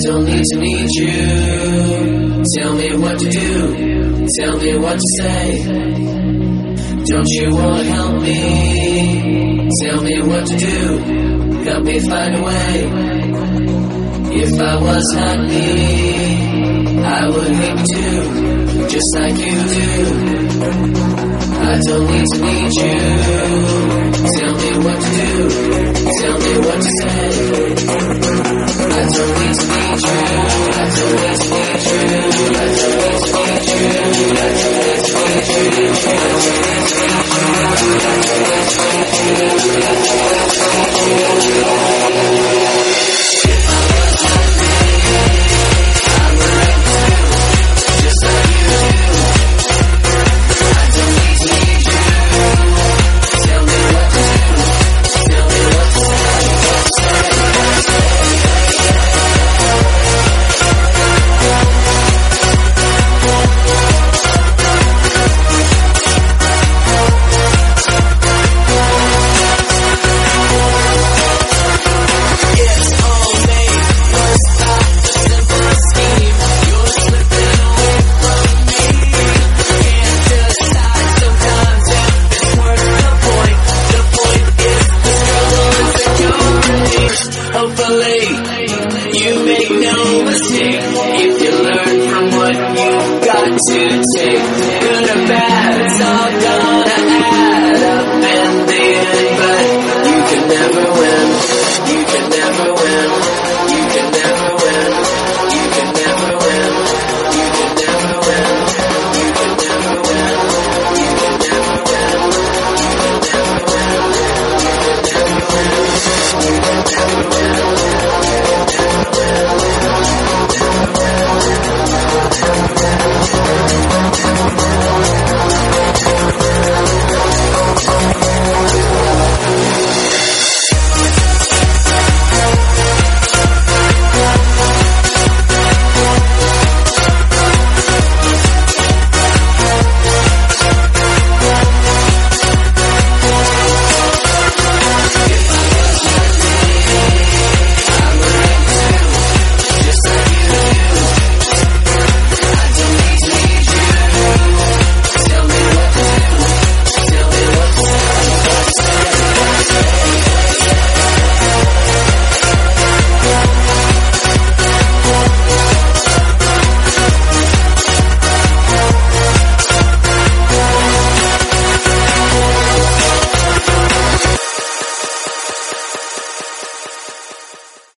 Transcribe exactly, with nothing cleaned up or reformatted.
don't need to need you. Tell me what to do, tell me what to say. Don't you wanna help me? Tell me what to do, help me find a way. If I was happy, I would hate you too, just like you do. I don't need to need you. Tell me what to do, tell me what to say. I don't need to need you. I don't need to need you. I don't need to need you. I don't need to need you. I don't need to need you. I don't need to need you. If I was happy, I would like you, just like you do. I don't need to need you. Tell me what to do. Tell me what to say. Hopefully, you make no mistake if you learn from what you've got to take. Good or bad, it's all done.